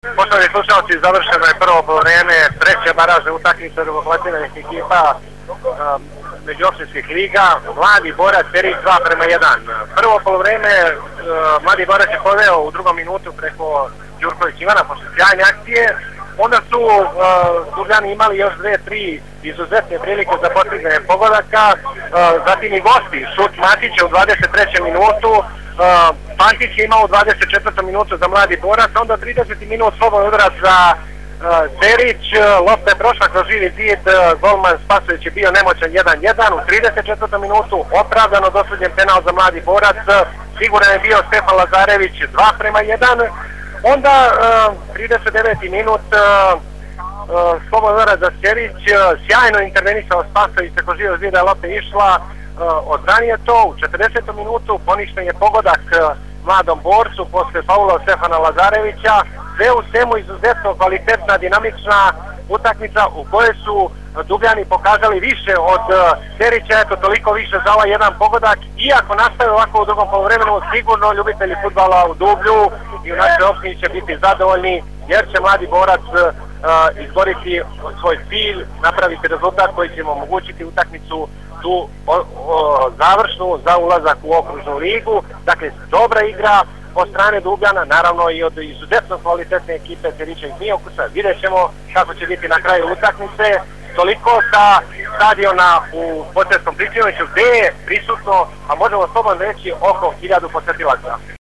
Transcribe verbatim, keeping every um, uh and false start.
Poštovani slušalci, završeno je prvo poluvreme treće baražne utakmice drugoplasiranih ekipa um, međuopštinskih liga. Mladi Borac Perić dva prema jedan. Prvo poluvreme uh, Mladi Borac je poveo u drugom minutu preko Đurković Ivana posle sjajne akcije. Onda su uh, Dubljani imali još dve, tri izuzetne prilike za postiganje pogodaka. Uh, zatim i gosti, šut Matića u dvadeset trećem minutu. Uh, Pantić je imao u dvadeset četvrtom minutu za Mladi Borac, onda trideseti minut slobodan udarac za uh, Perić, uh, lopta je prošla kroz živi zid, uh, golman Spasović je bio nemoćan jedan jedan, u trideset četvrtom minutu opravdano dosuđen penal za Mladi Borac, uh, siguran je bio Stefan Lazarević dva prema jedan, onda uh, trideset deveti minut uh, uh, slobodan udarac za Perić, uh, sjajno intervenisao Spasović, tako živo zid da je lopta išla, Uh, odbranije to, u četrdesetom minutu poništen je pogodak uh, Mladom Borcu posle faula Stefana Lazarevića. Sve u svemu izuzetno kvalitetna, dinamična utakmica u kojoj su uh, Dubljani pokazali više od uh, Perića, eto toliko više za ovaj jedan pogodak. Iako nastave ovako u drugom poluvremenu, sigurno ljubitelji fudbala u Dublju i u našoj opštini će biti zadovoljni, jer će Mladi Borac uh, uh, izboriti svoj cilj, napraviti rezultat koji će im omogućiti utakmicu tu o, o, završnu za ulazak u okružnu ligu. Dakle, dobra igra od strane Dubljana, naravno i od izuzetno kvalitetne ekipe Perića i Miokusa. Vidjet ćemo kako će biti na kraju utakmice. Toliko sa stadiona u Podsvjetskom Pličinoviću, gde je prisutno, a možemo slobodno reći, oko hiljadu posetilaca.